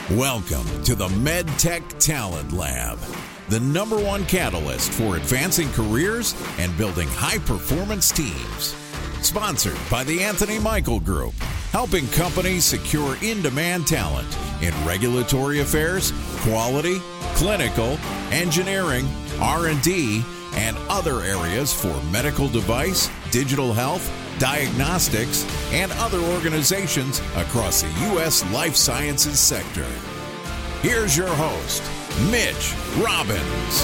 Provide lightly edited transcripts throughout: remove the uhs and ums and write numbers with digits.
Welcome to the MedTech Talent Lab, the number one catalyst for advancing careers and building high-performance teams. Sponsored by the Anthony Michael Group, helping companies secure in-demand talent in regulatory affairs, quality, clinical, engineering, R&D, and other areas for medical device, digital health, diagnostics, and other organizations across the U.S. life sciences sector. Here's your host, Mitch Robbins.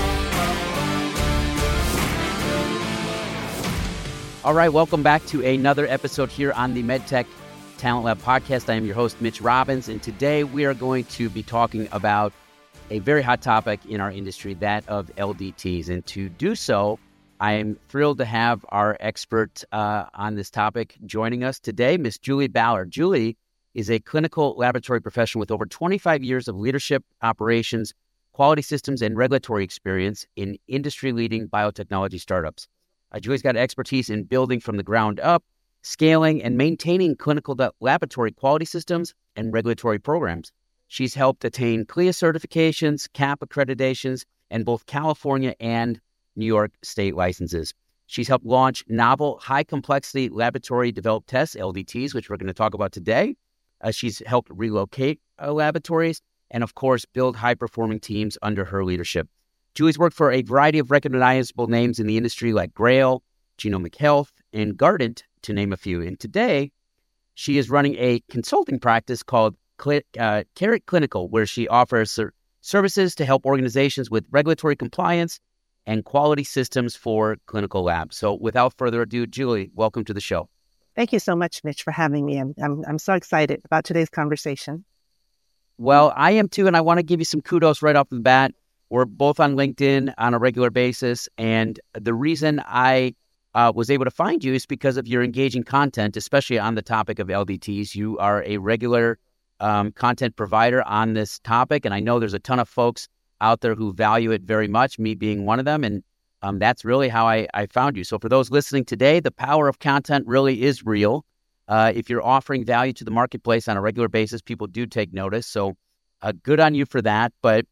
All right, welcome back to another episode here on the MedTech Talent Lab podcast. I am your host, Mitch Robbins, and today we are going to be talking about a very hot topic in our industry, that of LDTs. And to do so, I am thrilled to have our expert on this topic joining us today, Miss Julie Ballard. Julie is a clinical laboratory professional with over 25 years of leadership, operations, quality systems, and regulatory experience in industry-leading biotechnology startups. Julie's got expertise in building from the ground up, scaling, and maintaining clinical laboratory quality systems and regulatory programs. She's helped attain CLIA certifications, CAP accreditations, and both California and New York state licenses. She's helped launch novel, high-complexity laboratory-developed tests, LDTs, which we're going to talk about today. She's helped relocate laboratories and, of course, build high-performing teams under her leadership. Julie's worked for a variety of recognizable names in the industry like Grail, Genomic Health, and Guardant, to name a few. And today, she is running a consulting practice called Carrot Clinical, where she offers services to help organizations with regulatory compliance and quality systems for clinical labs. So without further ado, Julie, welcome to the show. Thank you so much, Mitch, for having me. I'm so excited about today's conversation. Well, I am too, and I want to give you some kudos right off the bat. We're both on LinkedIn on a regular basis, and the reason I was able to find you is because of your engaging content, especially on the topic of LDTs. You are a regular content provider on this topic, and I know there's a ton of folks out there who value it very much, me being one of them, and that's really how I found you. So for those listening today, the power of content really is real. If you're offering value to the marketplace on a regular basis, people do take notice, so good on you for that. But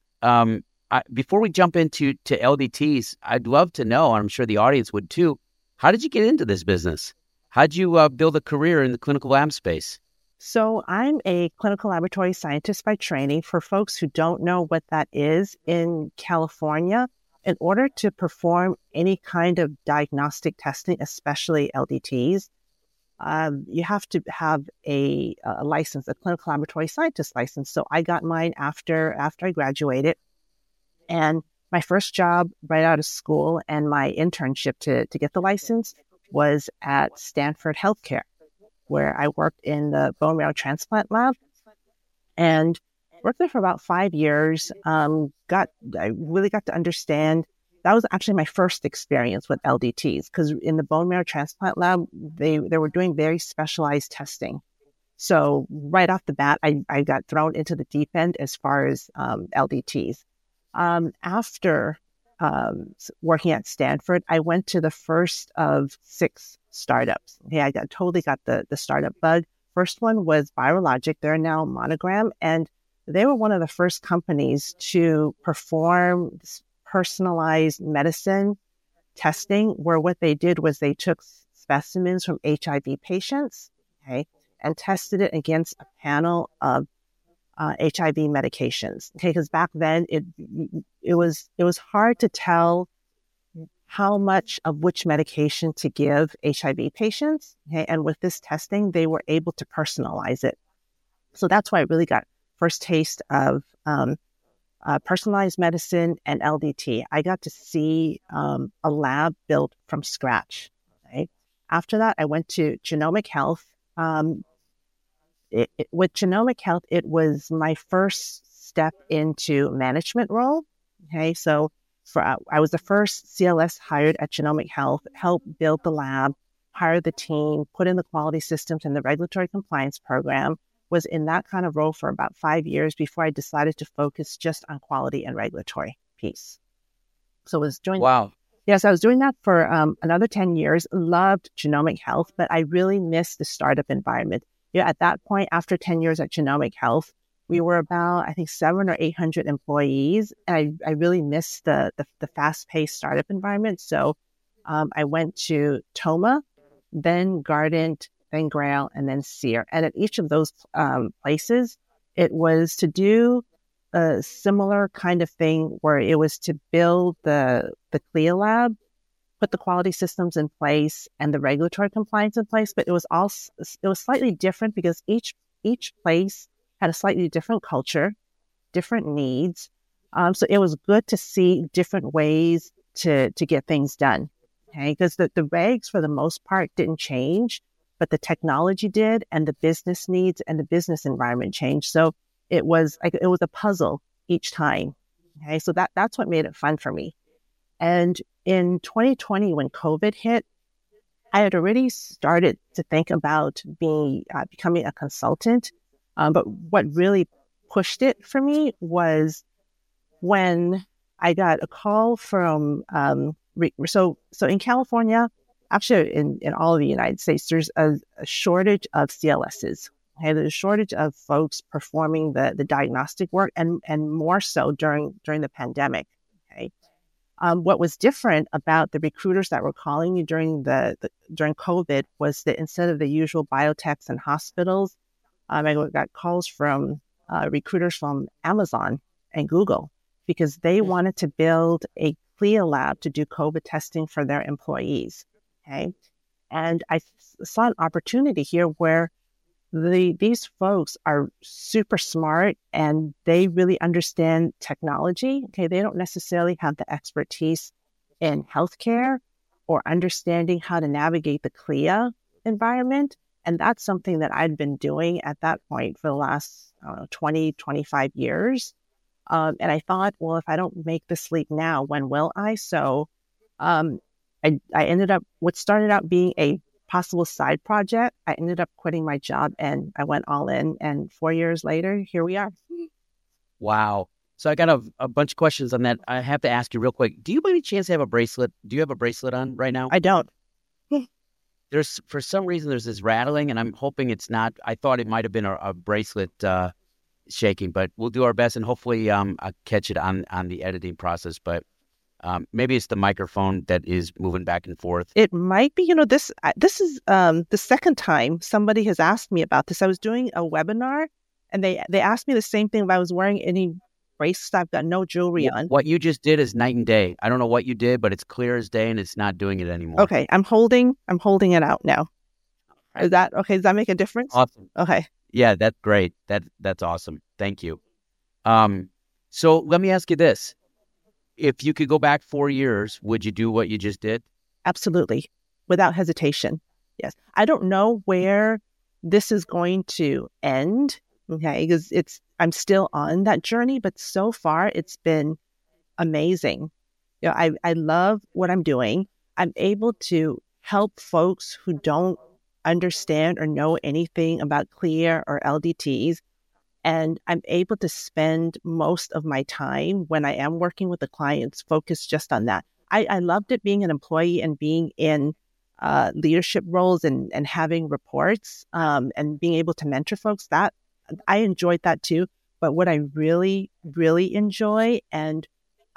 before we jump into LDTs, I'd love to know, and I'm sure the audience would too, how did you get into this business? How did you build a career in the clinical lab space? So I'm a clinical laboratory scientist by training. For folks who don't know what that is, in California, in order to perform any kind of diagnostic testing, especially LDTs, you have to have a license, a clinical laboratory scientist license. So I got mine after I graduated. And my first job right out of school and my internship to get the license was at Stanford Healthcare, where I worked in the bone marrow transplant lab and worked there for about 5 years. I really got to understand. That was actually my first experience with LDTs, because in the bone marrow transplant lab, they were doing very specialized testing. So right off the bat, I got thrown into the deep end as far as LDTs. After working at Stanford, I went to the first of 6 startups. Okay, I totally got the startup bug. First one was Virologic. They're now Monogram, and they were one of the first companies to perform personalized medicine testing, where what they did was they took specimens from HIV patients, okay, and tested it against a panel of HIV medications. Okay, because back then it was hard to tell how much of which medication to give HIV patients. Okay, and with this testing, they were able to personalize it. So that's why I really got first taste of personalized medicine and LDT. I got to see a lab built from scratch. Okay? After that, I went to Genomic Health. With Genomic Health, it was my first step into management role. Okay, so I was the first CLS hired at Genomic Health, helped build the lab, hire the team, put in the quality systems and the regulatory compliance program. Was in that kind of role for about 5 years before I decided to focus just on quality and regulatory piece. So I was doing Wow. Yes, I was doing that for another 10 years. Loved Genomic Health, but I really missed the startup environment. At that point, after 10 years at Genomic Health, We were about, I think, 700 or 800 employees. And I really missed the fast-paced startup environment. So I went to Toma, then Guardant, then Grail, and then Seer. And at each of those places, it was to do a similar kind of thing where it was to build the CLIA lab, put the quality systems in place and the regulatory compliance in place. But it was slightly different because each place had a slightly different culture, different needs. So it was good to see different ways to get things done. Okay, because the regs for the most part didn't change, but the technology did, and the business needs and the business environment changed. So it was a puzzle each time. Okay, so that's what made it fun for me. And in 2020, when COVID hit, I had already started to think about becoming a consultant. But what really pushed it for me was when I got a call from so in California, actually in all of the United States, there's a shortage of CLSs. Okay, there's a shortage of folks performing the diagnostic work, and more so during the pandemic. Okay, what was different about the recruiters that were calling me during COVID was that instead of the usual biotechs and hospitals, I got calls from recruiters from Amazon and Google because they wanted to build a CLIA lab to do COVID testing for their employees. Okay, and I saw an opportunity here where these folks are super smart and they really understand technology. Okay, they don't necessarily have the expertise in healthcare or understanding how to navigate the CLIA environment. And that's something that I'd been doing at that point for the last 20, 25 years. And I thought, well, if I don't make this leap now, when will I? So I ended up, what started out being a possible side project, I ended up quitting my job and I went all in. And 4 years later, here we are. Wow. So I got a bunch of questions on that. I have to ask you real quick. Do you by any chance have a bracelet? Do you have a bracelet on right now? I don't. For some reason, there's this rattling, and I'm hoping it's not. I thought it might have been a bracelet shaking, but we'll do our best, and hopefully I'll catch it on the editing process. But maybe it's the microphone that is moving back and forth. It might be. This is the second time somebody has asked me about this. I was doing a webinar, and they asked me the same thing if I was wearing any bracelets. I've got no jewelry on. What you just did is night and day. I don't know what you did, but it's clear as day, and it's not doing it anymore. Okay, I'm holding it out now. Is that okay? Does that make a difference? Awesome. Okay. Yeah, that's great. That's awesome. Thank you. So let me ask you this: if you could go back 4 years, would you do what you just did? Absolutely, without hesitation. Yes, I don't know where this is going to end. Okay, because I'm still on that journey, but so far it's been amazing. I love what I'm doing. I'm able to help folks who don't understand or know anything about CLIA or LDTs. And I'm able to spend most of my time when I am working with the clients focused just on that. I loved it being an employee and being in leadership roles and having reports and being able to mentor folks. That I enjoyed that too. But what I really, really enjoy and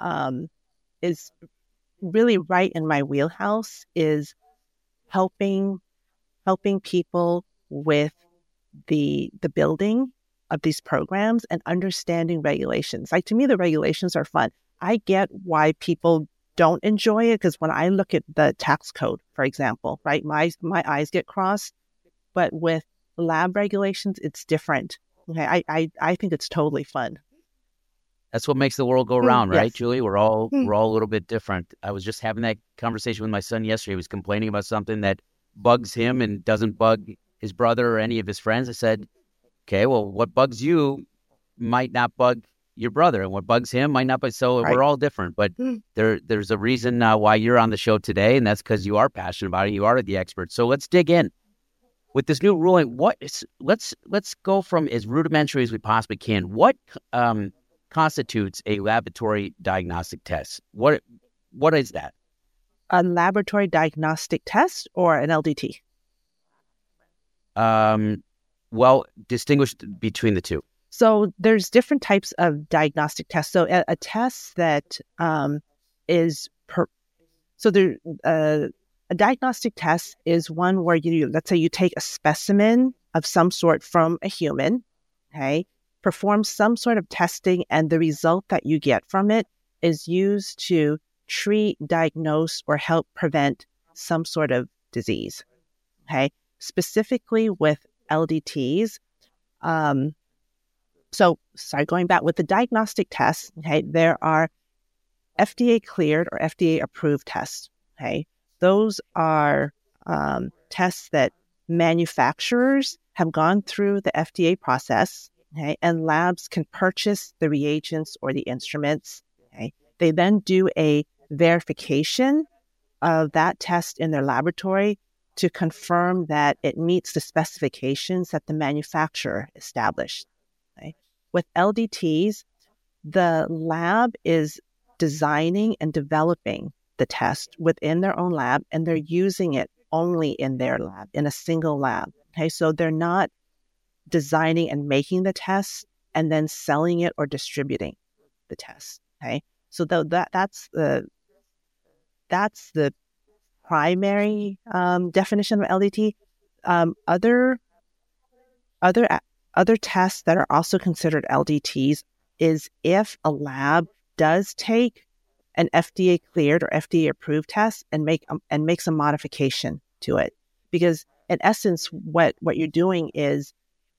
is really right in my wheelhouse is helping people with the building of these programs and understanding regulations. Like, to me, the regulations are fun. I get why people don't enjoy it, because when I look at the tax code, for example, right, my eyes get crossed. But with lab regulations, it's different. Okay, I think it's totally fun. That's what makes the world go round, right, yes. Julie? We're all a little bit different. I was just having that conversation with my son yesterday. He was complaining about something that bugs him and doesn't bug his brother or any of his friends. I said, okay, well, what bugs you might not bug your brother, and what bugs him might not bug. So right. We're all different, but there's a reason why you're on the show today, and that's because you are passionate about it. You are the expert. So let's dig in. With this new ruling, let's go from as rudimentary as we possibly can. What constitutes a laboratory diagnostic test? What is that? A laboratory diagnostic test or an LDT? Well, distinguish between the two. So there's different types of diagnostic tests. So a test that is a diagnostic test is one where let's say you take a specimen of some sort from a human, okay, perform some sort of testing, and the result that you get from it is used to treat, diagnose, or help prevent some sort of disease, okay? Specifically with LDTs, going back with the diagnostic tests, okay, there are FDA cleared or FDA approved tests, okay? Those are tests that manufacturers have gone through the FDA process, okay, and labs can purchase the reagents or the instruments, okay? They then do a verification of that test in their laboratory to confirm that it meets the specifications that the manufacturer established. Okay? With LDTs, the lab is designing and developing the test within their own lab, and they're using it only in their lab, in a single lab. Okay, so they're not designing and making the test and then selling it or distributing the test. Okay, so that's the primary definition of LDT. Other tests that are also considered LDTs is if a lab does take an FDA cleared or FDA approved test and makes a modification to it, because in essence, what you're doing is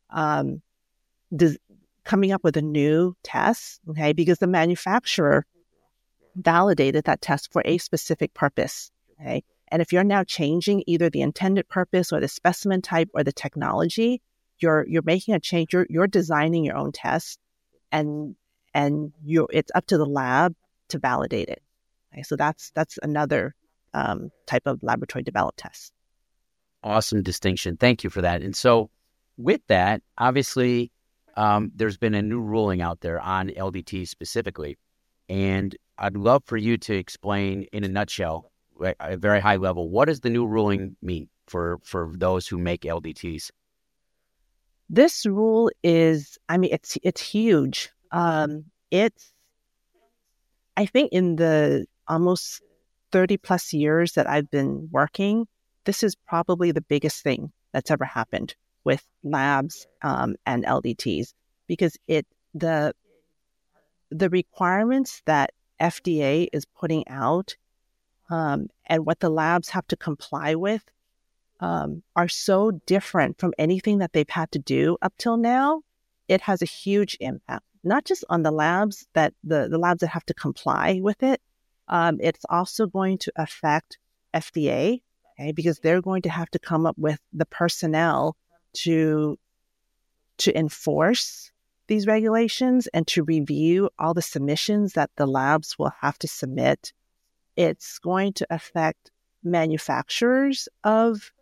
coming up with a new test, okay? Because the manufacturer validated that test for a specific purpose, okay? And if you're now changing either the intended purpose or the specimen type or the technology, you're making a change. You're designing your own test, and it's up to the lab to validate it. Okay? So that's another type of laboratory developed test. Awesome distinction. Thank you for that. And so with that, obviously, there's been a new ruling out there on LDT specifically. And I'd love for you to explain in a nutshell, at a very high level, what does the new ruling mean for those who make LDTs? This rule is, it's huge. It's, I think in the almost 30 plus years that I've been working, this is probably the biggest thing that's ever happened with labs and LDTs, because the requirements that FDA is putting out and what the labs have to comply with are so different from anything that they've had to do up till now. It has a huge impact, not just on the labs the labs that have to comply with it. It's also going to affect FDA, okay, because they're going to have to come up with the personnel to enforce these regulations and to review all the submissions that the labs will have to submit. It's going to affect manufacturers of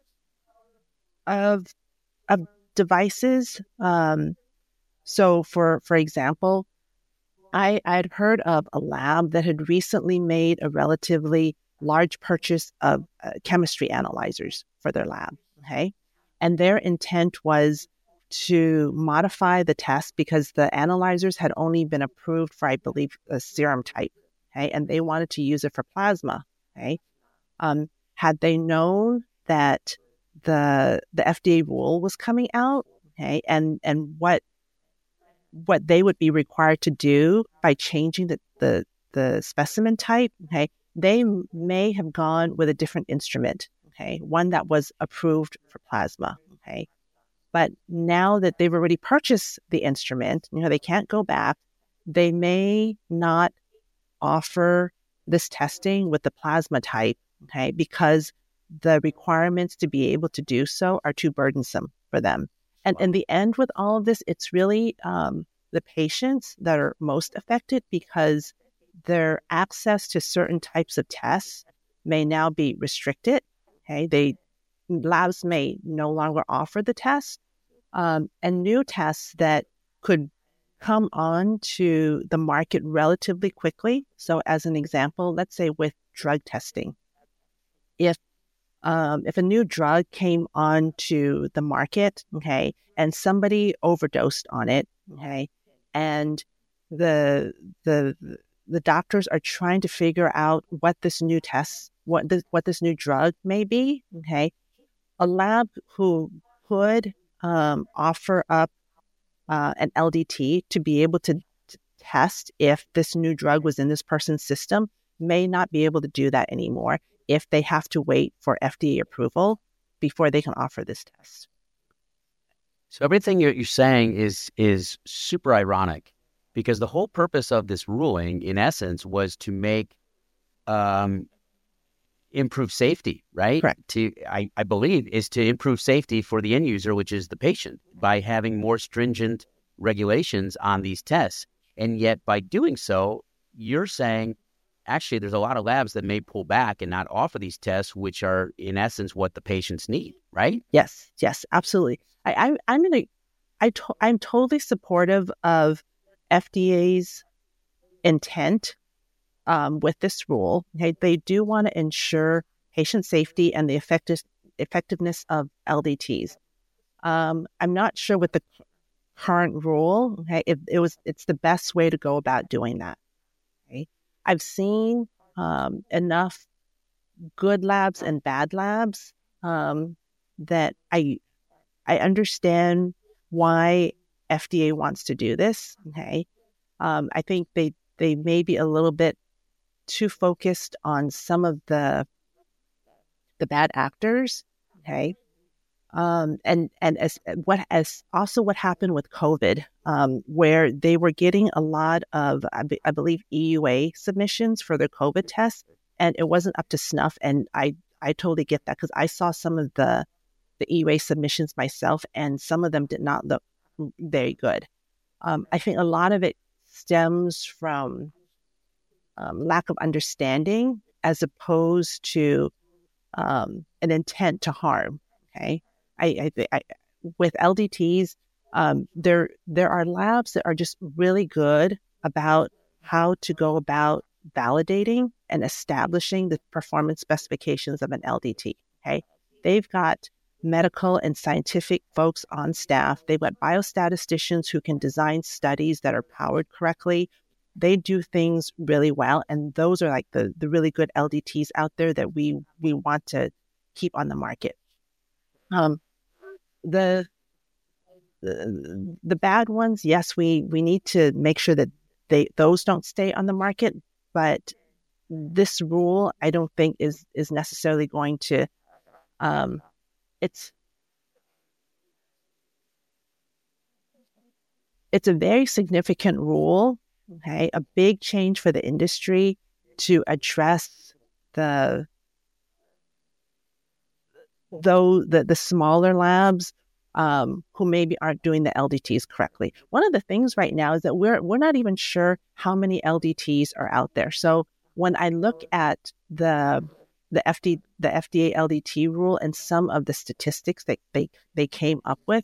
devices. So for example, I'd heard of a lab that had recently made a relatively large purchase of chemistry analyzers for their lab, okay? And their intent was to modify the test because the analyzers had only been approved for, I believe, a serum type, okay? And they wanted to use it for plasma, okay? Had they known that the FDA rule was coming out, okay, and what they would be required to do by changing the specimen type, okay, they may have gone with a different instrument, okay, one that was approved for plasma, okay. But now that they've already purchased the instrument, they can't go back. They may not offer this testing with the plasma type, okay, because the requirements to be able to do so are too burdensome for them. And in the end, with all of this, it's really the patients that are most affected because their access to certain types of tests may now be restricted. Okay, labs may no longer offer the test, and new tests that could come on to the market relatively quickly. So, as an example, let's say with drug testing, if if a new drug came onto the market, okay, and somebody overdosed on it, okay, and the doctors are trying to figure out what this new what this new drug may be, okay, a lab who could offer up an LDT to be able to test if this new drug was in this person's system may not be able to do that anymore if they have to wait for FDA approval before they can offer this test. So everything you're saying is super ironic, because the whole purpose of this ruling, in essence, was to make improve safety, right? Correct. I believe, is to improve safety for the end user, which is the patient, by having more stringent regulations on these tests. And yet, by doing so, you're saying, actually, there's a lot of labs that may pull back and not offer these tests, which are, in essence, what the patients need, right? Yes, absolutely. I'm totally supportive of FDA's intent with this rule. Okay? They do want to ensure patient safety and the effectiveness of LDTs. I'm not sure with the current rule, okay, it's the best way to go about doing that. Okay? I've seen enough good labs and bad labs that I understand why FDA wants to do this. Okay, I think they may be a little bit too focused on some of the bad actors. Okay, and as what happened with COVID, where they were getting a lot of, I believe, EUA submissions for their COVID tests, and it wasn't up to snuff. And I totally get that, because I saw some of the EUA submissions myself, and some of them did not look very good. I think a lot of it stems from lack of understanding as opposed to an intent to harm. Okay, I with LDTs, there are labs that are just really good about how to go about validating and establishing the performance specifications of an LDT. Okay, they've got medical and scientific folks on staff. They've got biostatisticians who can design studies that are powered correctly. They do things really well, and those are like the really good LDTs out there that we want to keep on the market. The bad ones, yes, we need to make sure that those don't stay on the market, but this rule, I don't think is necessarily going to it's a very significant rule, okay, a big change for the industry to address the smaller labs who maybe aren't doing the LDTs correctly. One of the things right now is that we're not even sure how many LDTs are out there. So when I look at the FDA LDT rule and some of the statistics that they came up with,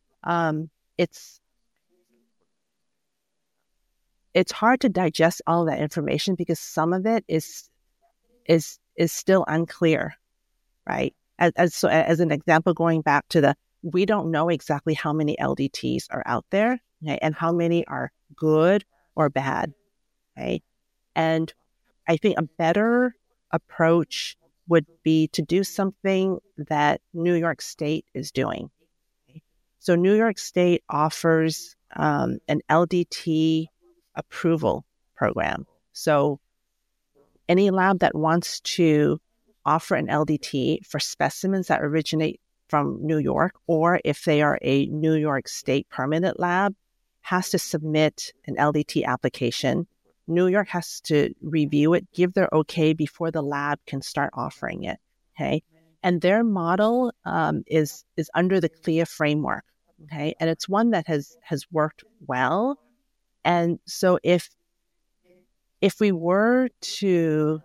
it's hard to digest all that information, because some of it is still unclear, right? As an example, going back to we don't know exactly how many LDTs are out there, okay, and how many are good or bad, right? And I think a better approach would be to do something that New York State is doing. So New York State offers an LDT approval program. So any lab that wants to offer an LDT for specimens that originate from New York, or if they are a New York State permanent lab, has to submit an LDT application. New York has to review it, give their okay before the lab can start offering it. Okay, and their model is under the CLIA framework. Okay, and it's one that has worked well. And so if we were to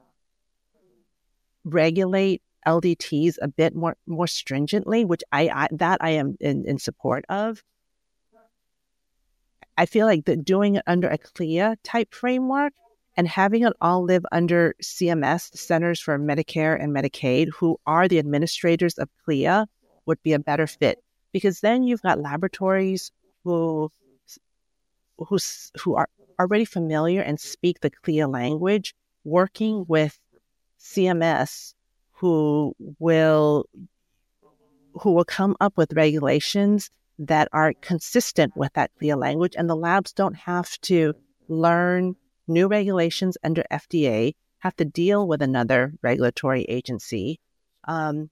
regulate LDTs a bit more stringently, which I am in support of, I feel like that doing it under a CLIA type framework and having it all live under CMS, the Centers for Medicare and Medicaid, who are the administrators of CLIA, would be a better fit. Because then you've got laboratories who are already familiar and speak the CLIA language, working with CMS, who will come up with regulations that are consistent with that CLIA language, and the labs don't have to learn new regulations under FDA, have to deal with another regulatory agency, and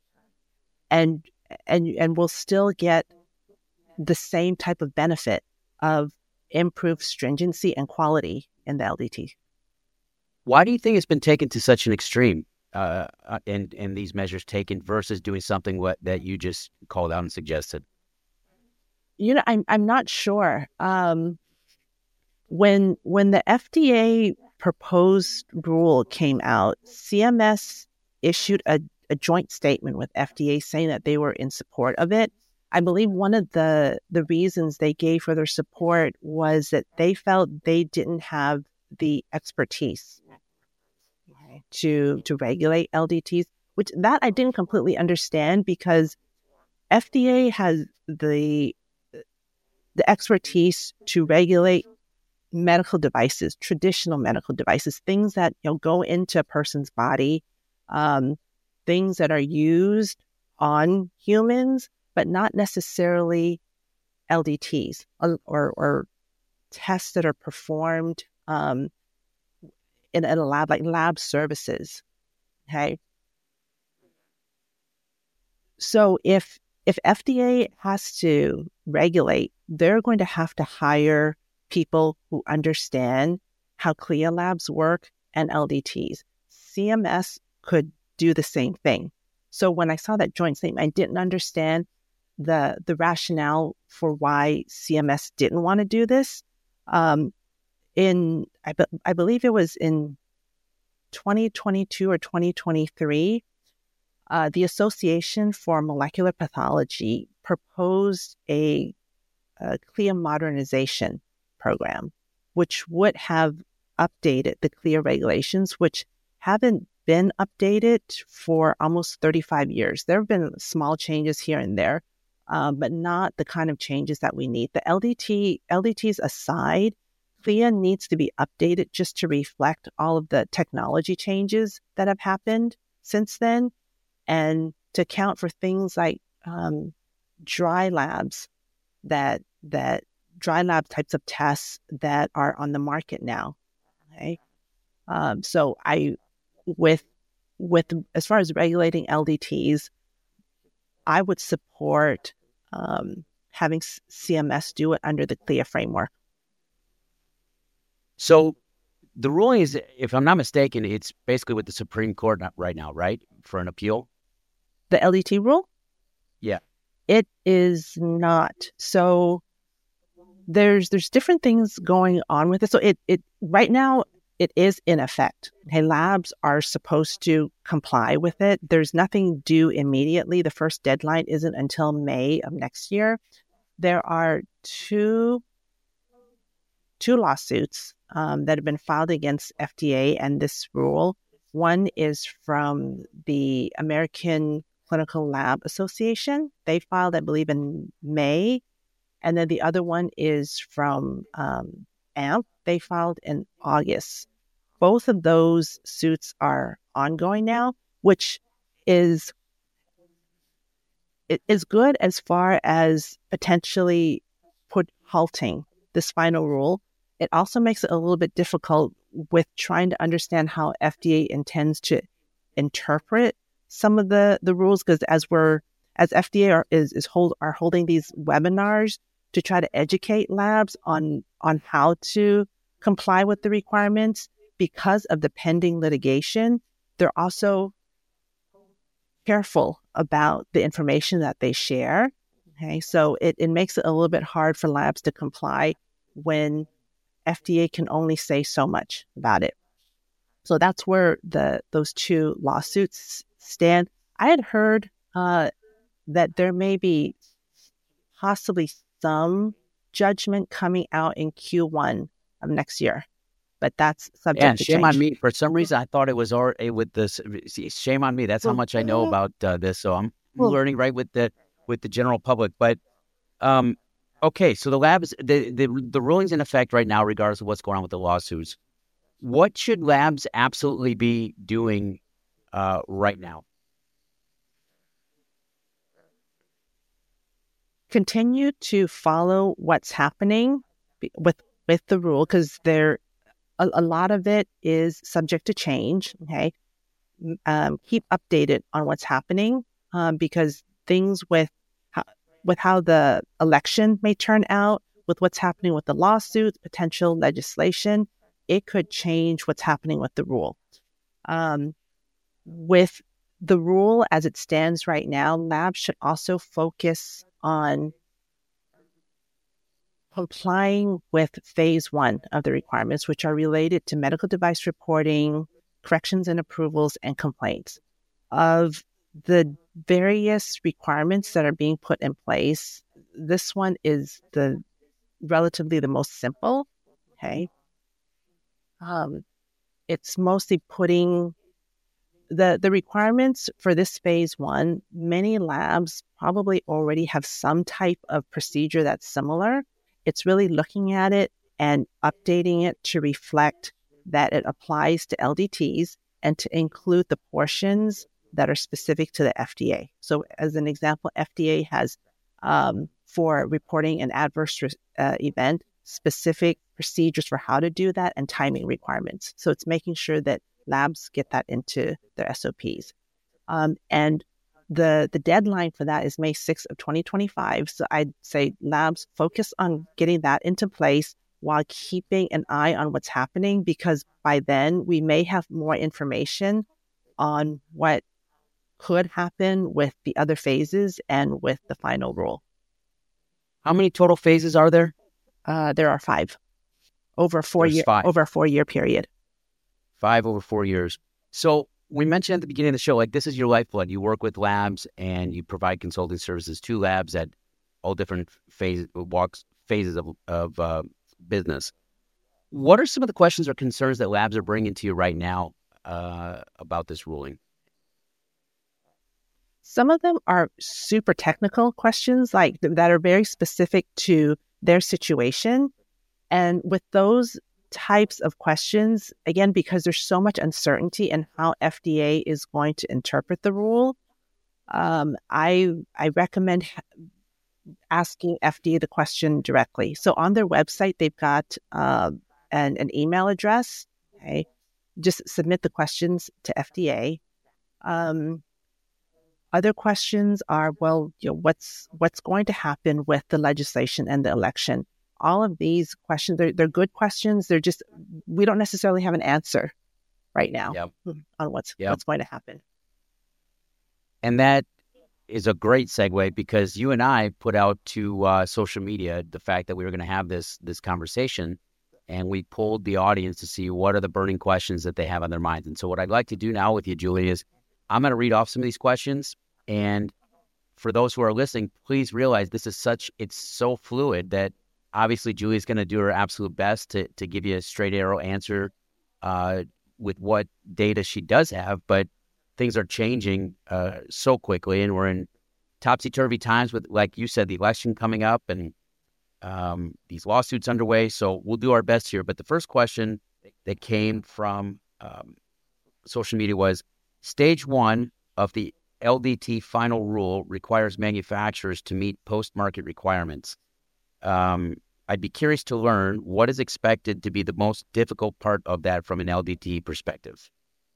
we'll still get the same type of benefit of improved stringency and quality in the LDT. Why do you think it's been taken to such an extreme in these measures taken versus doing something that you just called out and suggested? I'm not sure. When the FDA proposed rule came out, CMS issued a joint statement with FDA saying that they were in support of it. I believe one of the reasons they gave for their support was that they felt they didn't have the expertise to regulate LDTs, which that I didn't completely understand, because FDA has the expertise to regulate medical devices, traditional medical devices, things that go into a person's body, things that are used on humans, but not necessarily LDTs or tests that are performed in a lab, like lab services. Okay. So if FDA has to regulate, they're going to have to hire people who understand how CLIA labs work and LDTs. CMS could do the same thing. So when I saw that joint statement, I didn't understand the rationale for why CMS didn't want to do this. I believe it was in 2022 or 2023, the Association for Molecular Pathology proposed a CLIA modernization program, which would have updated the CLIA regulations, which haven't been updated for almost 35 years. There have been small changes here and there, but not the kind of changes that we need. The LDTs aside, CLIA needs to be updated just to reflect all of the technology changes that have happened since then, and to account for things like dry labs, that dry lab types of tests that are on the market now. Okay, so with as far as regulating LDTs, I would support having CMS do it under the CLIA framework. So the ruling is, if I'm not mistaken, it's basically with the Supreme Court right now, right? For an appeal? The LDT rule? Yeah. It is not. So there's different things going on with it. So it right now it is in effect. Okay, labs are supposed to comply with it. There's nothing due immediately. The first deadline isn't until May of next year. There are two lawsuits that have been filed against FDA and this rule. One is from the American Clinical Lab Association. They filed, I believe, in May. And then the other one is from AMP. They filed in August. Both of those suits are ongoing now, which is good as far as potentially halting this final rule. It also makes it a little bit difficult with trying to understand how FDA intends to interpret some of the rules, because as FDA are holding these webinars to try to educate labs on how to comply with the requirements, because of the pending litigation, they're also careful about the information that they share. Okay, so it makes it a little bit hard for labs to comply when FDA can only say so much about it. So that's where those two lawsuits stand. I had heard that there may be possibly some judgment coming out in Q1 of next year. but that's subject Yeah, to shame change. on me. For some reason, I thought it was already with this. Shame on me. That's how much I know about this. So I'm learning right with the general public. But okay, so the labs, the ruling's in effect right now, regardless of what's going on with the lawsuits. What should labs absolutely be doing right now? Continue to follow what's happening with the rule, because a lot of it is subject to change. Okay, keep updated on what's happening, because things with how the election may turn out, with what's happening with the lawsuits, potential legislation, it could change what's happening with the rule. With the rule as it stands right now, labs should also focus on complying with phase 1 of the requirements, which are related to medical device reporting, corrections and approvals, and complaints. Of the various requirements that are being put in place, this one is relatively the most simple. Okay. It's mostly putting the requirements for this phase 1. Many labs probably already have some type of procedure that's similar. It's really looking at it and updating it to reflect that it applies to LDTs and to include the portions that are specific to the FDA. So as an example, FDA has, for reporting an adverse event, specific procedures for how to do that and timing requirements. So it's making sure that labs get that into their SOPs. And the deadline for that is May 6th of 2025. So I'd say labs focus on getting that into place while keeping an eye on what's happening, because by then we may have more information on what could happen with the other phases and with the final rule. How many total phases are there? There are 5 over a 4-year period. 5 over 4 years. So we mentioned at the beginning of the show, like, this is your lifeblood. You work with labs and you provide consulting services to labs at all different phases of business. What are some of the questions or concerns that labs are bringing to you right now about this ruling? Some of them are super technical questions, like that are very specific to their situation. And with those types of questions, again, because there's so much uncertainty in how FDA is going to interpret the rule, I recommend asking FDA the question directly. So on their website, they've got an email address. Okay, just submit the questions to FDA. Other questions are, well, what's going to happen with the legislation and the election? All of these questions, they're good questions. They're just, we don't necessarily have an answer right now on what's going to happen. And that is a great segue, because you and I put out to social media the fact that we were going to have this conversation, and we polled the audience to see what are the burning questions that they have on their minds. And so what I'd like to do now with you, Julie, is I'm going to read off some of these questions. And for those who are listening, please realize it's so fluid that obviously Julie's going to do her absolute best to give you a straight arrow answer with what data she does have. But things are changing so quickly, and we're in topsy-turvy times with, like you said, the election coming up and these lawsuits underway. So we'll do our best here. But the first question that came from social media was, Stage 1 of the LDT final rule requires manufacturers to meet post-market requirements. I'd be curious to learn what is expected to be the most difficult part of that from an LDT perspective.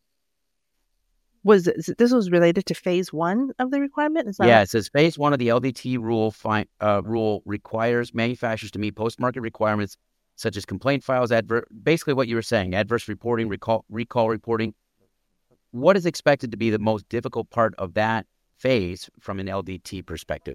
This was related to phase 1 of the requirement? It says phase 1 of the LDT rule requires manufacturers to meet post-market requirements such as complaint files, basically what you were saying, adverse reporting, recall reporting. What is expected to be the most difficult part of that phase from an LDT perspective?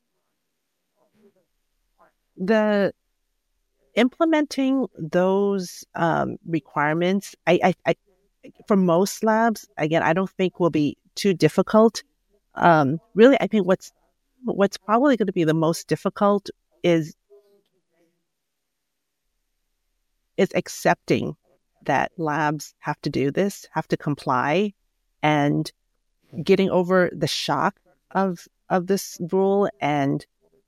The implementing those requirements, I for most labs, again, I don't think will be too difficult. Really, I think what's probably going to be the most difficult is accepting that labs have to do this, have to comply, and getting over the shock of this rule and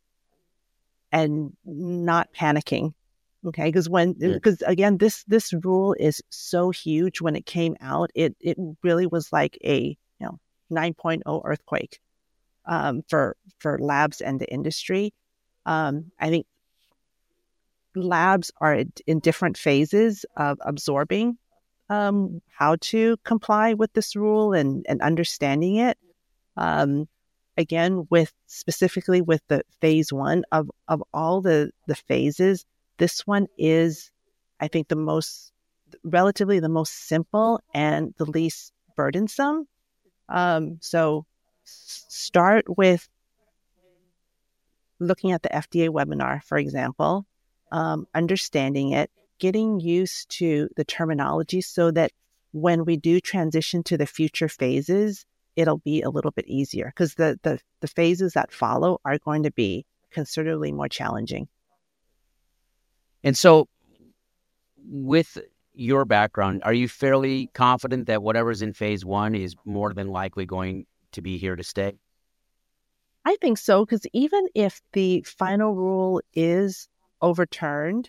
not panicking. Okay, because again, this rule is so huge. When it came out, it really was like a 9.0 earthquake for labs and the industry. I think labs are in different phases of absorbing how to comply with this rule and understanding it. Again, specifically with the phase one of all the phases, this one is, I think, relatively the most simple and the least burdensome. So start with looking at the FDA webinar, for example, understanding it, getting used to the terminology so that when we do transition to the future phases, it'll be a little bit easier, because the phases that follow are going to be considerably more challenging. And so with your background, are you fairly confident that whatever's in phase one is more than likely going to be here to stay? I think so, because even if the final rule is overturned,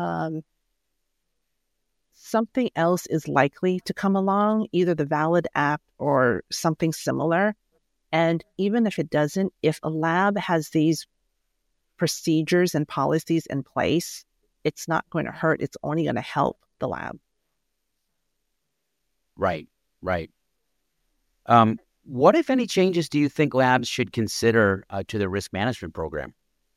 something else is likely to come along, either the VALID Act or something similar. And even if it doesn't, if a lab has these procedures and policies in place, it's not going to hurt. It's only going to help the lab. Right. What, if any, changes do you think labs should consider to their risk management program?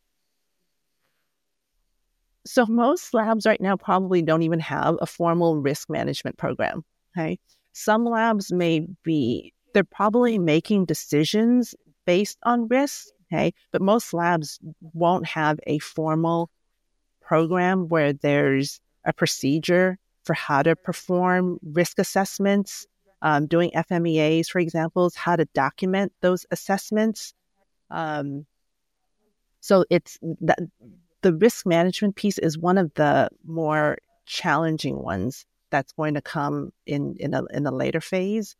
So most labs right now probably don't even have a formal risk management program. Okay, some labs they're probably making decisions based on risk. Okay, but most labs won't have a formal program where there's a procedure for how to perform risk assessments, doing FMEAs, for example, how to document those assessments. So it's that. The risk management piece is one of the more challenging ones that's going to come in a later phase.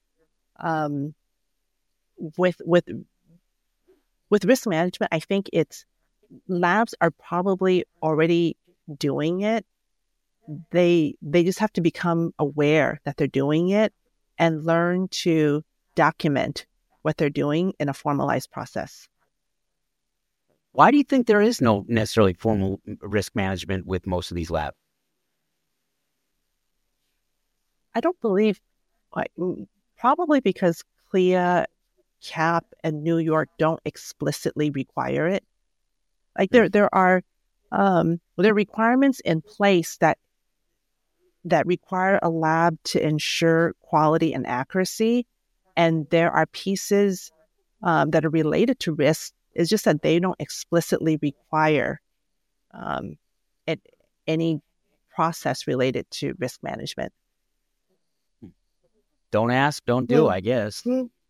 With risk management, I think labs are probably already doing it. They just have to become aware that they're doing it and learn to document what they're doing in a formalized process. Why do you think there is no necessarily formal risk management with most of these labs? I don't believe, probably because CLIA, CAP, and New York don't explicitly require it. Like there are requirements in place that require a lab to ensure quality and accuracy, and there are pieces that are related to risk. It's just that they don't explicitly require any process related to risk management. Don't ask, don't do, I guess.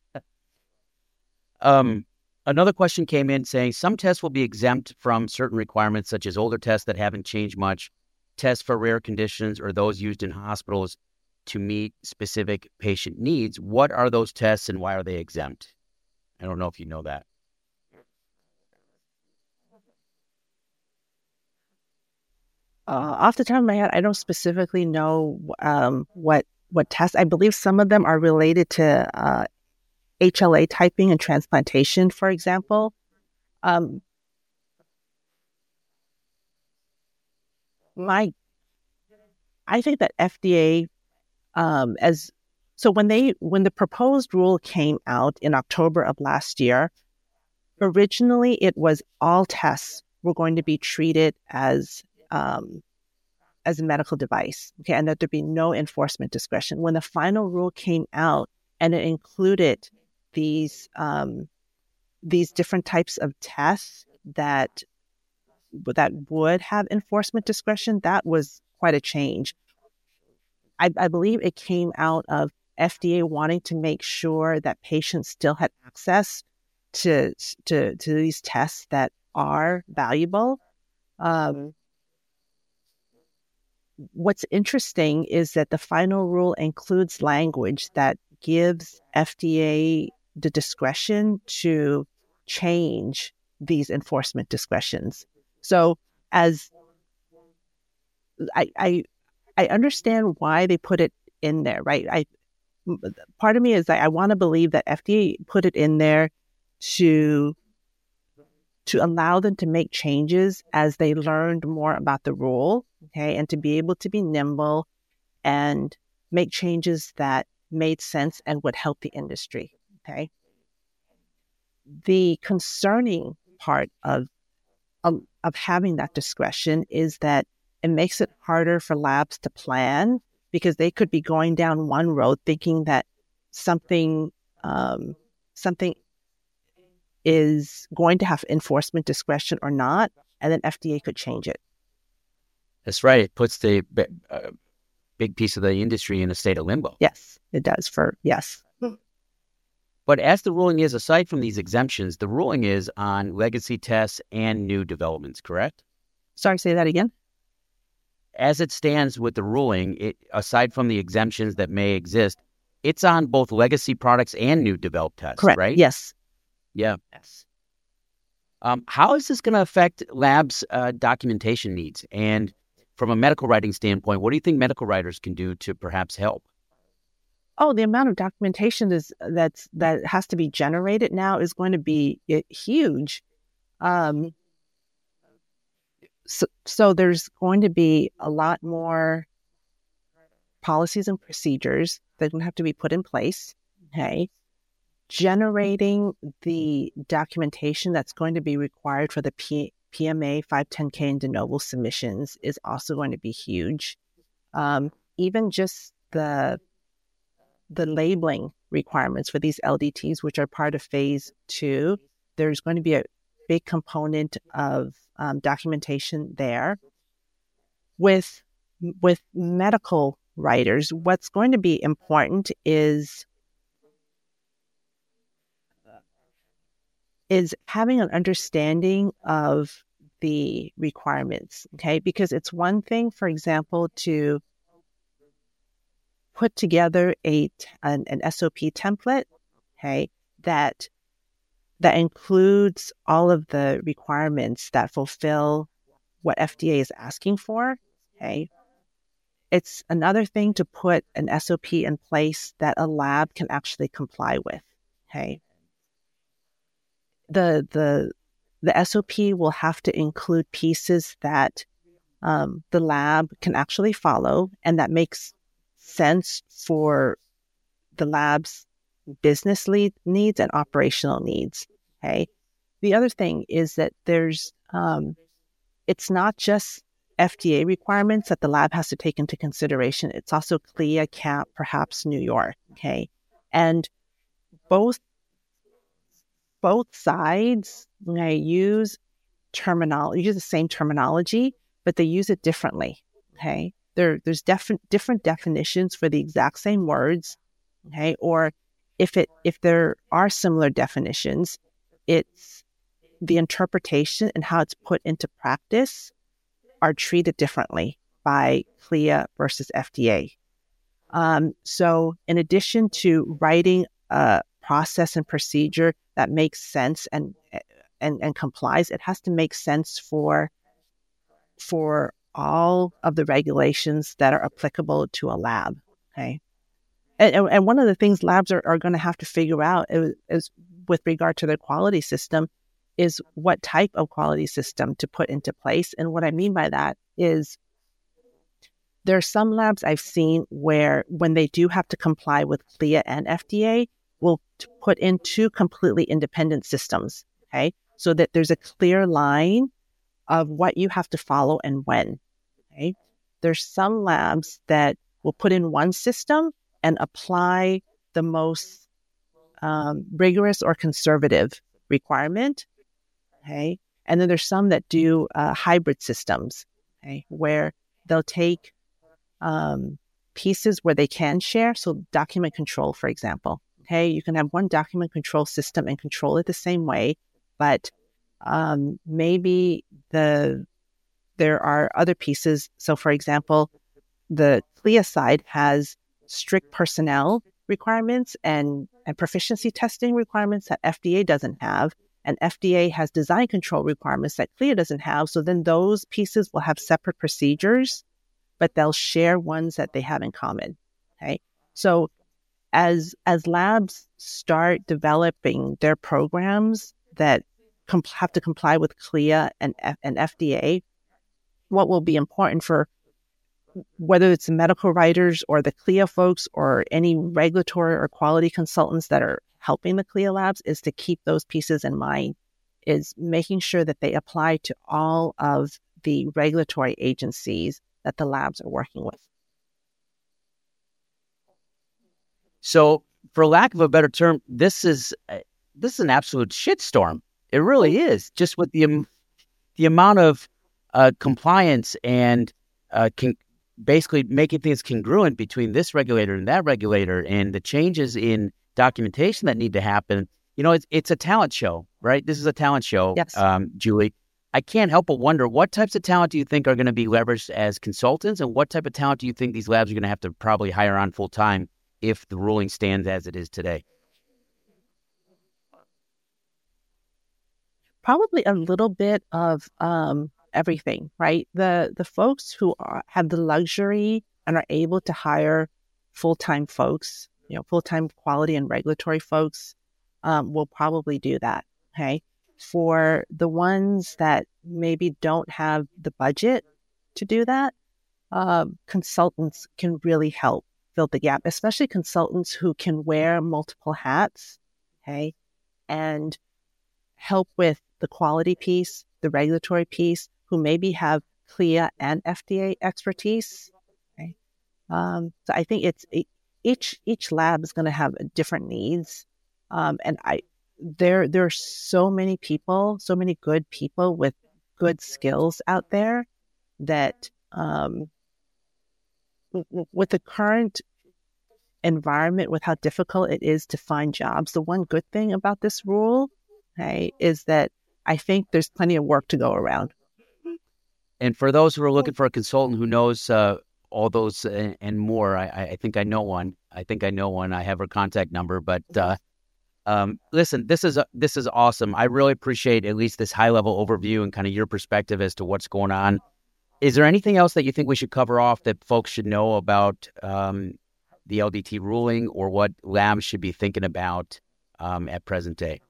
Another question came in saying some tests will be exempt from certain requirements, such as older tests that haven't changed much, tests for rare conditions, or those used in hospitals to meet specific patient needs. What are those tests and why are they exempt? I don't know if you know that. Off the top of my head, I don't specifically know what tests. I believe some of them are related to HLA typing and transplantation, for example. I think that FDA, when the proposed rule came out in October of last year, originally it was all tests were going to be treated as a medical device, okay, and that there'd be no enforcement discretion. When the final rule came out and it included these different types of tests that would have enforcement discretion, that was quite a change. I believe it came out of FDA wanting to make sure that patients still had access to these tests that are valuable. what's interesting is that the final rule includes language that gives FDA the discretion to change these enforcement discretions. So as I understand why they put it in there, right? Part of me is that I want to believe that FDA put it in there to allow them to make changes as they learned more about the rule, okay, and to be able to be nimble and make changes that made sense and would help the industry, okay? The concerning part of having that discretion is that it makes it harder for labs to plan, because they could be going down one road thinking that something is going to have enforcement discretion or not, and then FDA could change it. That's right. It puts the big piece of the industry in a state of limbo. Yes, it does. Yes. But as the ruling is, aside from these exemptions, the ruling is on legacy tests and new developments, correct? Sorry, say that again? As it stands with the ruling, aside from the exemptions that may exist, it's on both legacy products and new developed tests, correct, right? Yes. Yeah. Yes. How is this going to affect labs' documentation needs? And from a medical writing standpoint, what do you think medical writers can do to perhaps help? Oh, the amount of documentation that has to be generated now is going to be huge. So there's going to be a lot more policies and procedures that are going to have to be put in place. Okay. Generating the documentation that's going to be required for the PMA, 510K, and de novo submissions is also going to be huge. Even just the labeling requirements for these LDTs, which are part of phase 2, there's going to be a big component of documentation there. With medical writers, what's going to be important is having an understanding of the requirements, okay? Because it's one thing, for example, to put together an SOP template, okay, that includes all of the requirements that fulfill what FDA is asking for, okay? It's another thing to put an SOP in place that a lab can actually comply with, okay? The SOP will have to include pieces that the lab can actually follow and that makes sense for the lab's business needs and operational needs. Okay. The other thing is that there's it's not just FDA requirements that the lab has to take into consideration. It's also CLIA, CAP, perhaps New York. Okay, and both sides use the same terminology, but they use it differently. Okay, there's different definitions for the exact same words. Okay, or if there are similar definitions, it's the interpretation and how it's put into practice are treated differently by CLIA versus FDA. So in addition to writing a process and procedure that makes sense and complies, it has to make sense for all of the regulations that are applicable to a lab. Okay. And one of the things labs are going to have to figure out is with regard to their quality system is what type of quality system to put into place. And what I mean by that is there are some labs I've seen where when they do have to comply with CLIA and FDA, will put in two completely independent systems, okay? So that there's a clear line of what you have to follow and when, okay? There's some labs that will put in one system and apply the most rigorous or conservative requirement, okay? And then there's some that do hybrid systems, okay, where they'll take pieces where they can share. So document control, for example, okay, you can have one document control system and control it the same way, but maybe there are other pieces. So, for example, the CLIA side has strict personnel requirements and proficiency testing requirements that FDA doesn't have. And FDA has design control requirements that CLIA doesn't have. So then those pieces will have separate procedures, but they'll share ones that they have in common. Okay. So as labs start developing their programs that have to comply with CLIA and FDA, what will be important for whether it's the medical writers or the CLIA folks or any regulatory or quality consultants that are helping the CLIA labs is to keep those pieces in mind, is making sure that they apply to all of the regulatory agencies that the labs are working with. So, for lack of a better term, this is an absolute shitstorm. It really is, just with the amount of compliance and basically making things congruent between this regulator and that regulator, and the changes in documentation that need to happen. You know, it's a talent show, right? This is a talent show, yes. Julie. I can't help but wonder, what types of talent do you think are going to be leveraged as consultants, and what type of talent do you think these labs are going to have to probably hire on full time if the ruling stands as it is today? Probably a little bit of everything, right? The folks who have the luxury and are able to hire full-time folks, full-time quality and regulatory folks, will probably do that. Okay. For the ones that maybe don't have the budget to do that, consultants can really help fill the gap, especially consultants who can wear multiple hats, okay, and help with the quality piece, the regulatory piece, who maybe have CLIA and FDA expertise. Okay. So I think each lab is going to have different needs, and there are so many people, so many good people with good skills out there that with the current environment, with how difficult it is to find jobs, the one good thing about this rule, okay, is that I think there's plenty of work to go around. And for those who are looking for a consultant who knows all those and more, I think I know one. I have her contact number. But listen, this is awesome. I really appreciate at least this high level overview and kind of your perspective as to what's going on. Is there anything else that you think we should cover off that folks should know about the LDT ruling, or what labs should be thinking about at present day?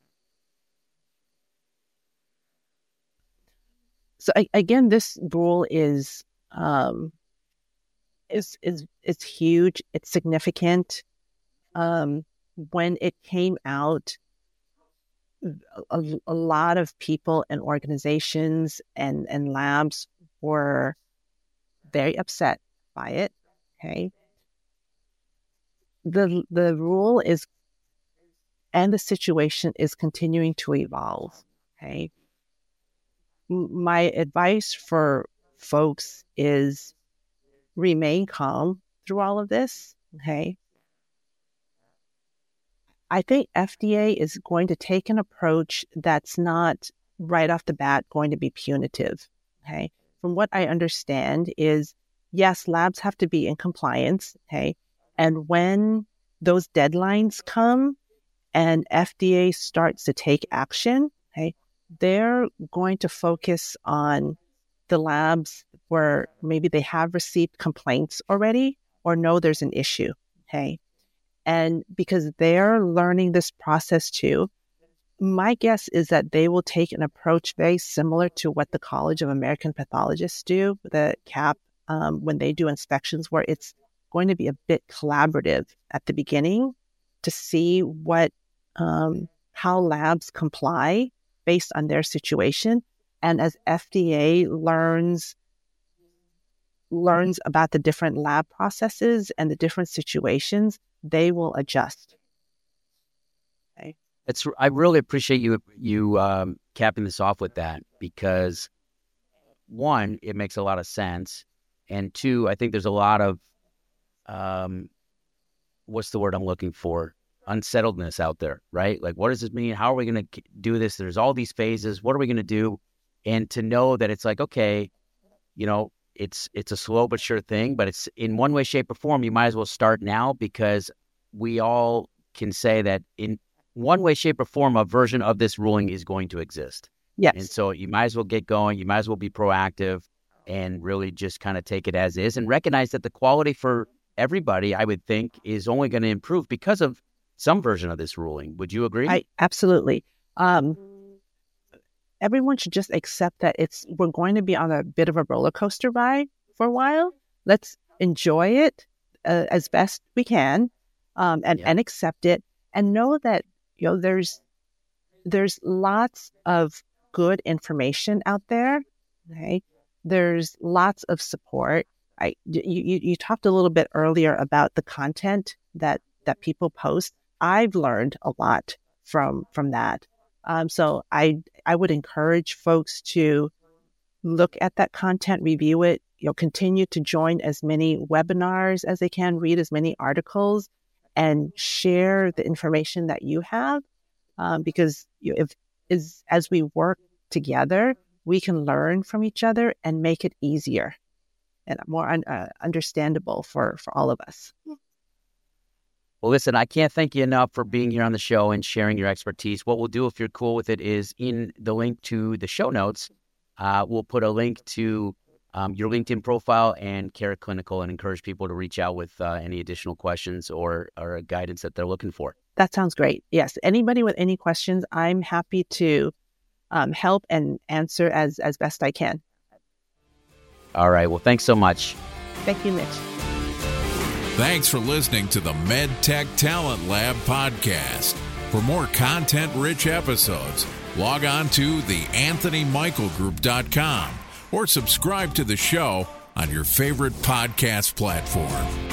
So again, this rule is huge. It's significant. When it came out, a lot of people and organizations and labs were very upset by it. Okay. The rule is, and the situation is continuing to evolve. Okay. My advice for folks is remain calm through all of this. Okay. I think FDA is going to take an approach that's not right off the bat going to be punitive. Okay. From what I understand is, yes, labs have to be in compliance. Okay. And when those deadlines come and FDA starts to take action, okay, they're going to focus on the labs where maybe they have received complaints already or know there's an issue. Okay. And because they're learning this process too, my guess is that they will take an approach very similar to what the College of American Pathologists do, the CAP, when they do inspections, where it's going to be a bit collaborative at the beginning to see how labs comply based on their situation. And as FDA learns about the different lab processes and the different situations, they will adjust. Okay. I really appreciate you capping this off with that, because one, it makes a lot of sense, and two, I think there's a lot of what's the word I'm looking for? Unsettledness out there, right? Like, what does this mean? How are we going to do this? There's all these phases. What are we going to do? And to know that it's like, okay, it's a slow but sure thing, but it's in one way, shape, or form, you might as well start now, because we all can say that in one way, shape, or form, a version of this ruling is going to exist. Yes. And so you might as well get going. You might as well be proactive and really just kind of take it as is and recognize that the quality for everybody, I would think, is only going to improve because of some version of this ruling. Would you agree? Absolutely. Everyone should just accept that we're going to be on a bit of a roller coaster ride for a while. Let's enjoy it as best we can, and accept it, and know that there's lots of good information out there. Okay, there's lots of support. You talked a little bit earlier about the content that people post. I've learned a lot from that. So I would encourage folks to look at that content, review it, continue to join as many webinars as they can, read as many articles, and share the information that you have. Because as we work together, we can learn from each other and make it easier and more understandable for all of us. Well, listen, I can't thank you enough for being here on the show and sharing your expertise. What we'll do, if you're cool with it, is in the link to the show notes, we'll put a link to your LinkedIn profile and Carrot Clinical, and encourage people to reach out with any additional questions or guidance that they're looking for. That sounds great. Yes. Anybody with any questions, I'm happy to help and answer as best I can. All right. Well, thanks so much. Thank you, Mitch. Thanks for listening to the MedTech Talent Lab podcast. For more content-rich episodes, log on to theanthonymichaelgroup.com or subscribe to the show on your favorite podcast platform.